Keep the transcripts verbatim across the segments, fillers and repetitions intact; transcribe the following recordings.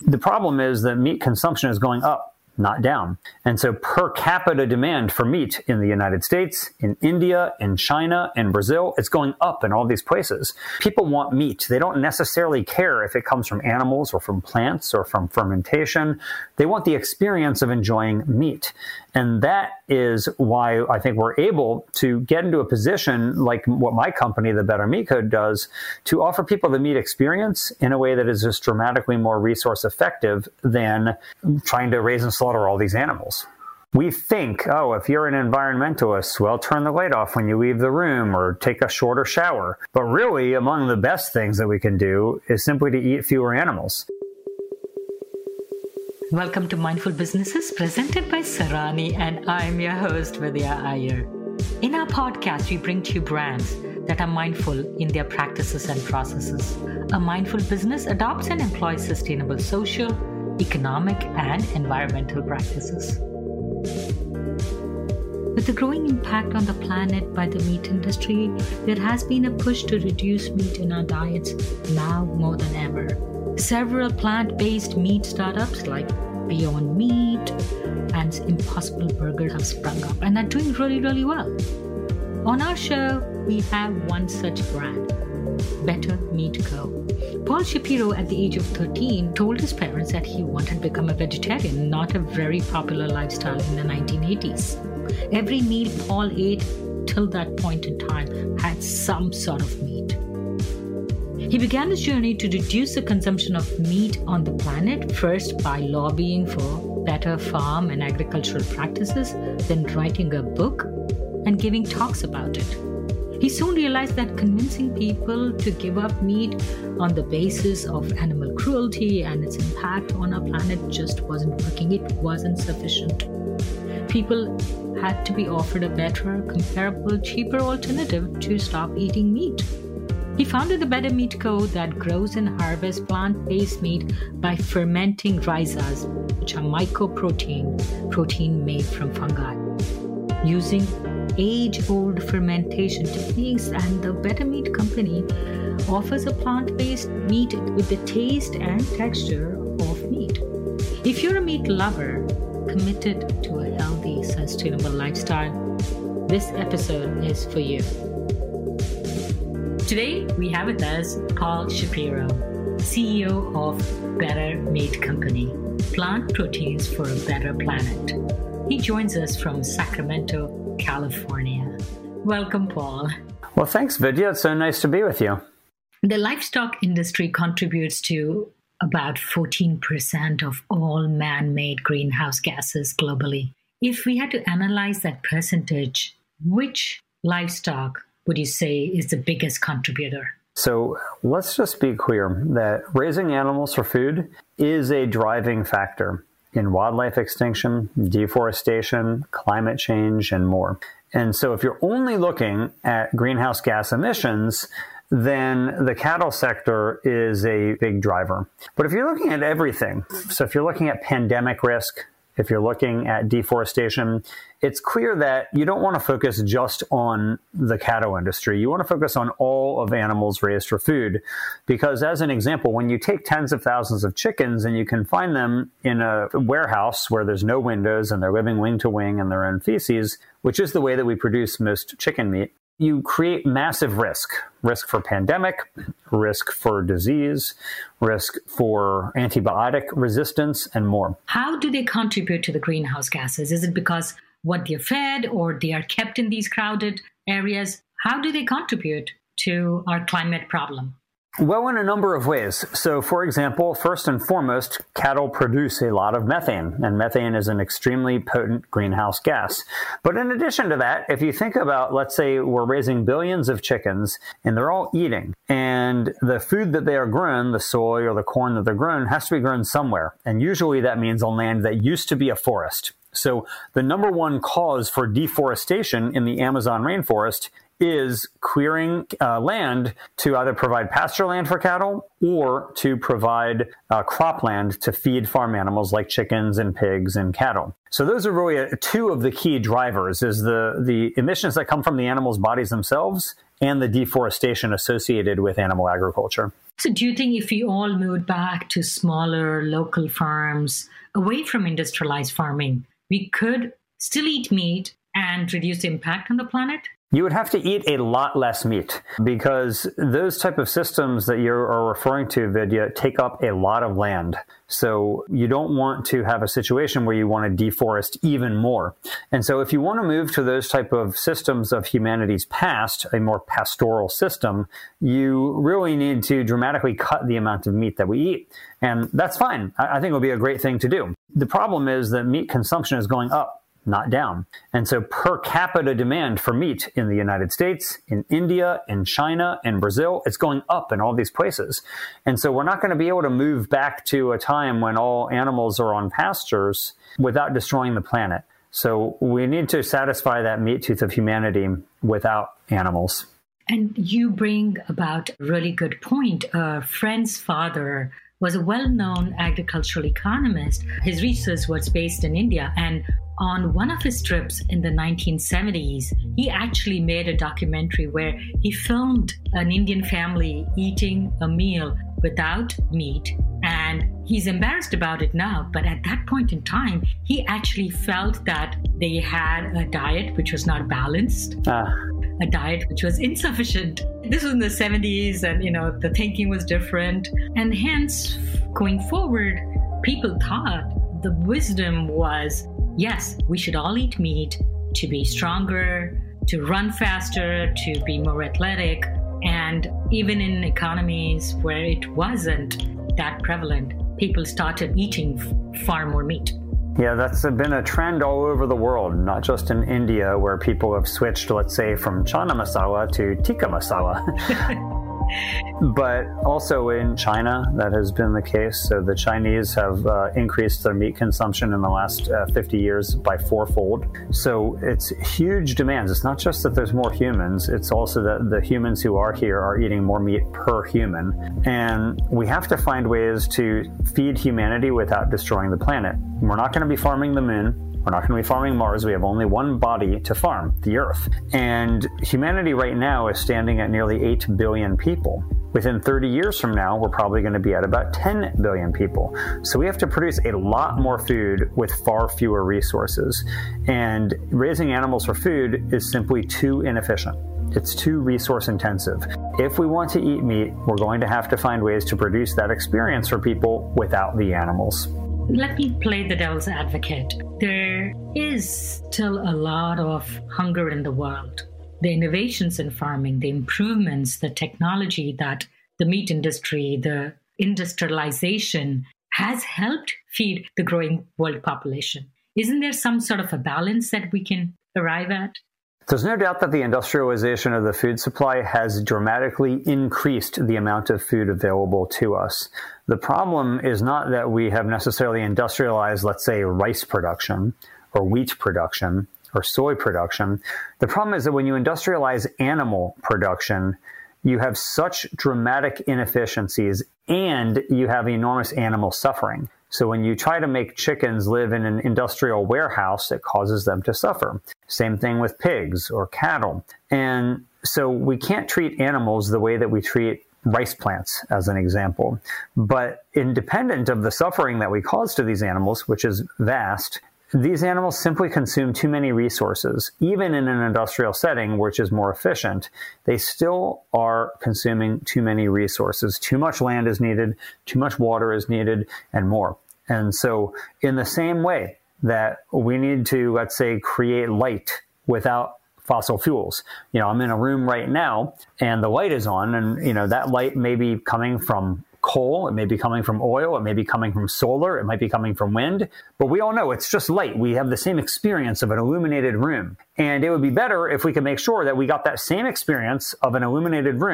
The problem is that meat consumption is going up, not down. And so per capita demand for meat in the United States, in India, in China, in Brazil, it's going up in all these places. People want meat. They don't necessarily care if it comes from animals or from plants or from fermentation. They want the experience of enjoying meat. And that is why I think we're able to get into a position like what my company, the Better Meat Code, does to offer people the meat experience in a way that is just dramatically more resource effective than trying to raise and slaughter all these animals. We think, oh, if you're an environmentalist, well, turn the light off when you leave the room or take a shorter shower. But really, among the best things that we can do is simply to eat fewer animals. Welcome to Mindful Businesses, presented by Sarani, and I'm your host, Vidya Iyer. In our podcast, we bring to you brands that are mindful in their practices and processes. A mindful business adopts and employs sustainable social, economic, and environmental practices. With the growing impact on the planet by the meat industry, there has been a push to reduce meat in our diets now more than ever. Several plant-based meat startups like Beyond Meat and Impossible Burger have sprung up and are doing really, really well. On our show, we have one such brand, Better Meat Co. Paul Shapiro, at the age of thirteen, told his parents that he wanted to become a vegetarian, not a very popular lifestyle in the nineteen eighties. Every meal Paul ate till that point in time had some sort of meat. He began his journey to reduce the consumption of meat on the planet, first by lobbying for better farm and agricultural practices, then writing a book and giving talks about it. He soon realized that convincing people to give up meat on the basis of animal cruelty and its impact on our planet just wasn't working. It wasn't sufficient. People had to be offered a better, comparable, cheaper alternative to stop eating meat. He founded the Better Meat Co. that grows and harvests plant-based meat by fermenting rhizas, which are mycoprotein, protein made from fungi. Using age-old fermentation techniques, and the Better Meat Company offers a plant-based meat with the taste and texture of meat. If you're a meat lover committed to a healthy, sustainable lifestyle, this episode is for you. Today, we have with us Paul Shapiro, C E O of Better Meat Company, plant proteins for a better planet. He joins us from Sacramento, California. Welcome, Paul. Well, thanks, Vidya. It's so nice to be with you. The livestock industry contributes to about fourteen percent of all man-made greenhouse gases globally. If we had to analyze that percentage, which livestock would you say is the biggest contributor? So let's just be clear that raising animals for food is a driving factor in wildlife extinction, deforestation, climate change, and more. And so if you're only looking at greenhouse gas emissions, then the cattle sector is a big driver. But if you're looking at everything, so if you're looking at pandemic risk, if you're looking at deforestation, it's clear that you don't want to focus just on the cattle industry. You want to focus on all of animals raised for food. Because as an example, when you take tens of thousands of chickens and you confine them in a warehouse where there's no windows and they're living wing to wing in their own feces, which is the way that we produce most chicken meat, you create massive risk. Risk for pandemic, risk for disease, risk for antibiotic resistance, and more. How do they contribute to the greenhouse gases? Is it because what they're fed or they are kept in these crowded areas? How do they contribute to our climate problem? Well, in a number of ways. So, for example, first and foremost, cattle produce a lot of methane, and methane is an extremely potent greenhouse gas. But in addition to that, if you think about, let's say we're raising billions of chickens and they're all eating, and the food that they are grown, the soy or the corn that they're grown, has to be grown somewhere. And usually that means on land that used to be a forest. So the number one cause for deforestation in the Amazon rainforest is clearing uh, land to either provide pasture land for cattle or to provide uh, cropland to feed farm animals like chickens and pigs and cattle. So those are really uh, two of the key drivers, is the, the emissions that come from the animals' bodies themselves and the deforestation associated with animal agriculture. So do you think if we all moved back to smaller local farms, away from industrialized farming, we could still eat meat and reduce the impact on the planet? You would have to eat a lot less meat, because those type of systems that you are referring to, Vidya, take up a lot of land. So you don't want to have a situation where you want to deforest even more. And so if you want to move to those type of systems of humanity's past, a more pastoral system, you really need to dramatically cut the amount of meat that we eat. And that's fine. I think it would be a great thing to do. The problem is that meat consumption is going up, not down. And so per capita demand for meat in the United States, in India, in China, in Brazil, it's going up in all these places. And so we're not going to be able to move back to a time when all animals are on pastures without destroying the planet. So we need to satisfy that meat tooth of humanity without animals. And you bring about a really good point. A friend's father was a well-known agricultural economist. His research was based in India, and on one of his trips in the nineteen seventies, he actually made a documentary where he filmed an Indian family eating a meal without meat. And he's embarrassed about it now, but at that point in time, he actually felt that they had a diet which was not balanced, ah. a diet which was insufficient. This was in the seventies, and you know the thinking was different. And hence, going forward, people thought the wisdom was, yes, we should all eat meat to be stronger, to run faster, to be more athletic. And even in economies where it wasn't that prevalent, people started eating f- far more meat. Yeah, that's been a trend all over the world, not just in India, where people have switched, let's say, from chana masala to tikka masala. But also in China, that has been the case. So the Chinese have uh, increased their meat consumption in the last uh, fifty years by fourfold. So it's huge demands. It's not just that there's more humans, it's also that the humans who are here are eating more meat per human. And we have to find ways to feed humanity without destroying the planet. We're not going to be farming the moon. We're not going to be farming Mars. We have only one body to farm, the Earth. And humanity right now is standing at nearly eight billion people. Within thirty years from now, we're probably going to be at about ten billion people. So we have to produce a lot more food with far fewer resources. And raising animals for food is simply too inefficient. It's too resource intensive. If we want to eat meat, we're going to have to find ways to produce that experience for people without the animals. Let me play the devil's advocate. There is still a lot of hunger in the world. The innovations in farming, the improvements, the technology that the meat industry, the industrialization has helped feed the growing world population. Isn't there some sort of a balance that we can arrive at? There's no doubt that the industrialization of the food supply has dramatically increased the amount of food available to us. The problem is not that we have necessarily industrialized, let's say, rice production or wheat production or soy production. The problem is that when you industrialize animal production, you have such dramatic inefficiencies and you have enormous animal suffering. So when you try to make chickens live in an industrial warehouse, it causes them to suffer. Same thing with pigs or cattle. And so we can't treat animals the way that we treat rice plants, as an example. But independent of the suffering that we cause to these animals, which is vast, these animals simply consume too many resources. Even in an industrial setting, which is more efficient, they still are consuming too many resources. Too much land is needed, too much water is needed, and more. And so in the same way that we need to, let's say, create light without fossil fuels. You know, I'm in a room right now and the light is on, and, you know, that light may be coming from coal, it may be coming from oil, it may be coming from solar, it might be coming from wind, but we all know it's just light. We have the same experience of an illuminated room. And it would be better if we could make sure that we got that same experience of an illuminated room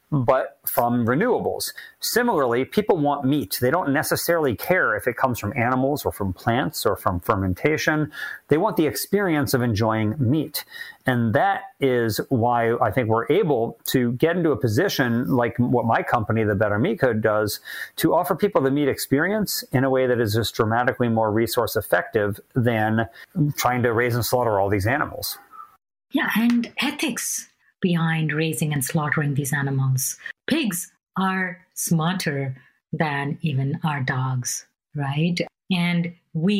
but from renewables. Similarly, people want meat. They don't necessarily care if it comes from animals or from plants or from fermentation. They want the experience of enjoying meat. And that is why I think we're able to get into a position like what my company, the Better Meat Code, does to offer people the meat experience in a way that is just dramatically more resource effective than trying to raise and slaughter all these animals. Yeah, and ethics behind raising and slaughtering these animals. Pigs are smarter than even our dogs, right? And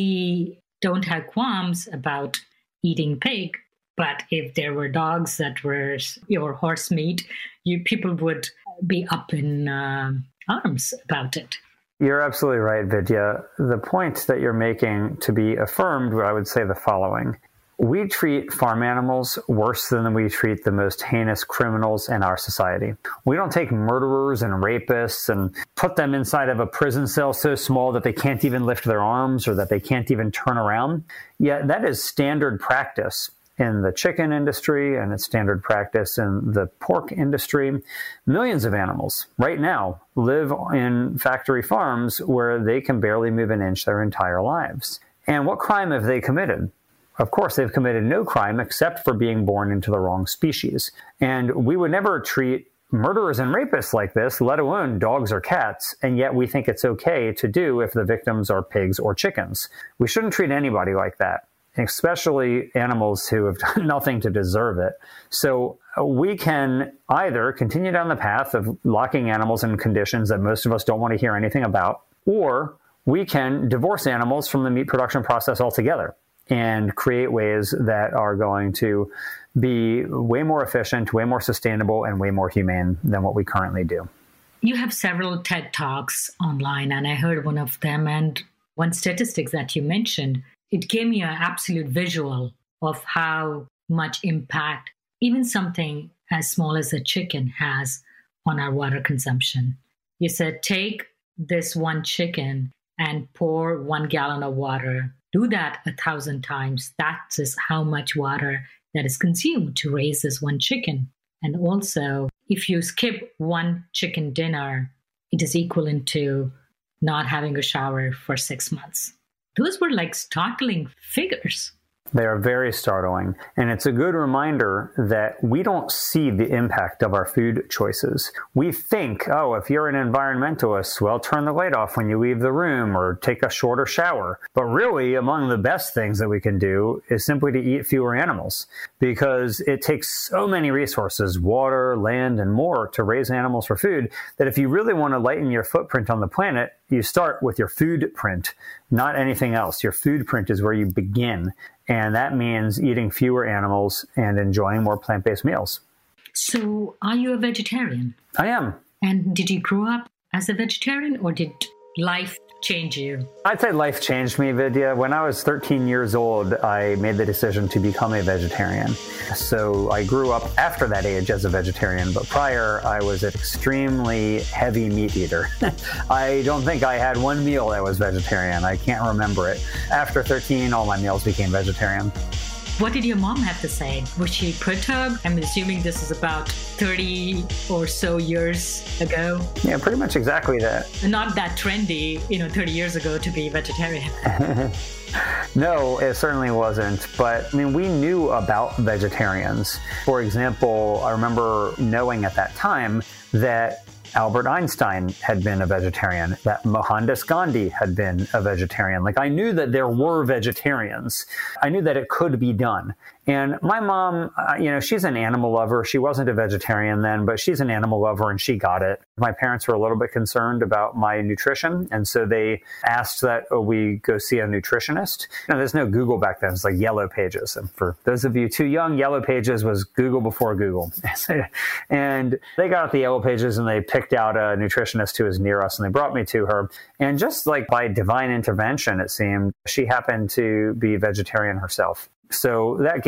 we don't have qualms about eating pig. But if there were dogs that were your horse meat, you people would be up in uh, arms about it. You're absolutely right, Vidya. The point that you're making to be affirmed, I would say the following. We treat farm animals worse than we treat the most heinous criminals in our society. We don't take murderers and rapists and put them inside of a prison cell so small that they can't even lift their arms or that they can't even turn around. Yet that is standard practice in the chicken industry, and it's standard practice in the pork industry. Millions of animals right now live in factory farms where they can barely move an inch their entire lives. And what crime have they committed? Of course, they've committed no crime except for being born into the wrong species. And we would never treat murderers and rapists like this, let alone dogs or cats, and yet we think it's okay to do if the victims are pigs or chickens. We shouldn't treat anybody like that, especially animals who have done nothing to deserve it. So we can either continue down the path of locking animals in conditions that most of us don't want to hear anything about, or we can divorce animals from the meat production process altogether and create ways that are going to be way more efficient, way more sustainable, and way more humane than what we currently do. You have several TED Talks online, and I heard one of them, and one statistic that you mentioned, it gave me an absolute visual of how much impact even something as small as a chicken has on our water consumption. You said, take this one chicken and pour one gallon of water. Do that a thousand times. That is how much water that is consumed to raise this one chicken. And also, if you skip one chicken dinner, it is equivalent to not having a shower for six months. Those were like startling figures. They are very startling. And it's a good reminder that we don't see the impact of our food choices. We think, oh, if you're an environmentalist, well, turn the light off when you leave the room or take a shorter shower. But really, among the best things that we can do is simply to eat fewer animals, because it takes so many resources, water, land, and more to raise animals for food, that if you really want to lighten your footprint on the planet, you start with your food print, not anything else. Your food print is where you begin. And that means eating fewer animals and enjoying more plant-based meals. So are you a vegetarian? I am. And did you grow up as a vegetarian, or did life change you? I'd say life changed me, Vidya. When I was thirteen years old, I made the decision to become a vegetarian. So I grew up after that age as a vegetarian, but prior I was an extremely heavy meat eater. I don't think I had one meal that was vegetarian. I can't remember it. After thirteen, all my meals became vegetarian. What did your mom have to say? Was she perturbed? I'm assuming this is about thirty or so years ago. Yeah, pretty much exactly that. Not that trendy, you know, thirty years ago to be vegetarian. No, it certainly wasn't. But I mean, we knew about vegetarians. For example, I remember knowing at that time that Albert Einstein had been a vegetarian, that Mohandas Gandhi had been a vegetarian. Like, I knew that there were vegetarians. I knew that it could be done. And my mom, uh, you know, she's an animal lover. She wasn't a vegetarian then, but she's an animal lover and she got it. My parents were a little bit concerned about my nutrition. And so they asked that oh, we go see a nutritionist. You know, there's no Google back then. It's like Yellow Pages. And for those of you too young, Yellow Pages was Google before Google. And they got out the Yellow Pages and they picked out a nutritionist who was near us and they brought me to her. And just like by divine intervention, it seemed, she happened to be vegetarian herself. So that